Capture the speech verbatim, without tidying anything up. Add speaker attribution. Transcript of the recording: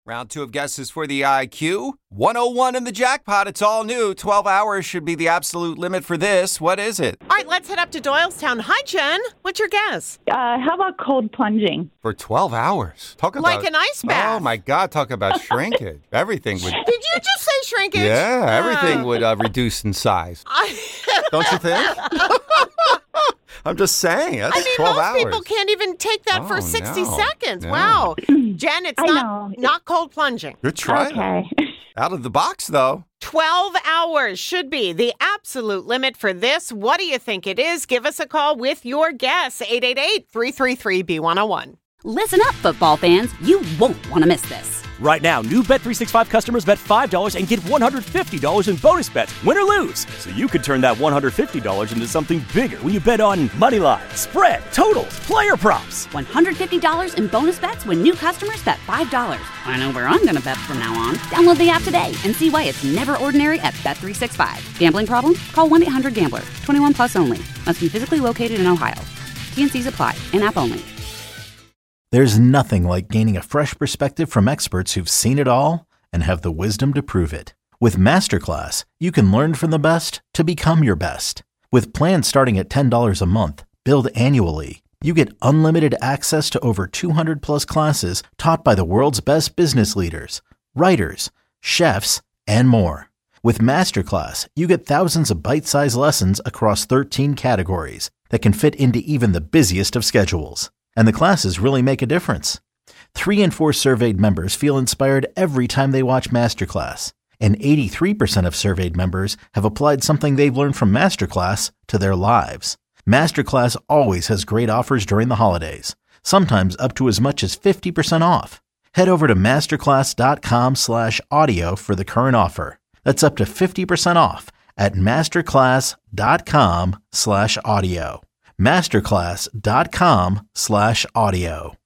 Speaker 1: Round two of guesses for the I Q. one oh one in the jackpot. It's all new. twelve hours should be the absolute limit for this. What is it?
Speaker 2: All right, let's head up to Doylestown. Hi, Jen. What's your guess?
Speaker 3: Uh, how about cold plunging?
Speaker 1: For twelve hours. Talk about
Speaker 2: Like an ice bath.
Speaker 1: Oh, my God. Talk about shrinkage. Everything would...
Speaker 2: Did you just say shrinkage?
Speaker 1: Yeah, everything
Speaker 2: Uh,
Speaker 1: would uh, reduce in size.
Speaker 2: I,
Speaker 1: Don't you think? I'm just saying. That's
Speaker 2: I mean,
Speaker 1: twelve
Speaker 2: most
Speaker 1: hours.
Speaker 2: people can't even take that
Speaker 1: Oh,
Speaker 2: for sixty
Speaker 1: no.
Speaker 2: seconds.
Speaker 1: No.
Speaker 2: Wow. Jen, it's
Speaker 3: I
Speaker 2: not,
Speaker 3: know.
Speaker 2: not cold plunging.
Speaker 1: Good try.
Speaker 3: Okay.
Speaker 1: Out of the box, though.
Speaker 2: twelve hours should be the absolute limit for this. What do you think it is? Give us a call with your guess. eight eight eight, three three three, B one oh one.
Speaker 4: Listen up, football fans. You won't want to miss this.
Speaker 5: Right now, new Bet three sixty-five customers bet five dollars and get one hundred fifty dollars in bonus bets, win or lose. So you could turn that one hundred fifty dollars into something bigger when you bet on money line, spread, totals, player props.
Speaker 4: one hundred fifty dollars in bonus bets when new customers bet five dollars. I know where I'm going to bet from now on. Download the app today and see why it's never ordinary at Bet three sixty-five. Gambling problem? Call one eight hundred gambler. twenty-one plus only. Must be physically located in Ohio. T N Cs apply. In-app only.
Speaker 6: There's nothing like gaining a fresh perspective from experts who've seen it all and have the wisdom to prove it. With Masterclass, you can learn from the best to become your best. With plans starting at ten dollars a month, billed annually, you get unlimited access to over two hundred plus classes taught by the world's best business leaders, writers, chefs, and more. With Masterclass, you get thousands of bite-sized lessons across thirteen categories that can fit into even the busiest of schedules. And the classes really make a difference. Three in four surveyed members feel inspired every time they watch Masterclass. And eighty-three percent of surveyed members have applied something they've learned from Masterclass to their lives. Masterclass always has great offers during the holidays, sometimes up to as much as fifty percent off. Head over to masterclass.com slash audio for the current offer. That's up to fifty percent off at masterclass.com slash audio. masterclass.com slash audio.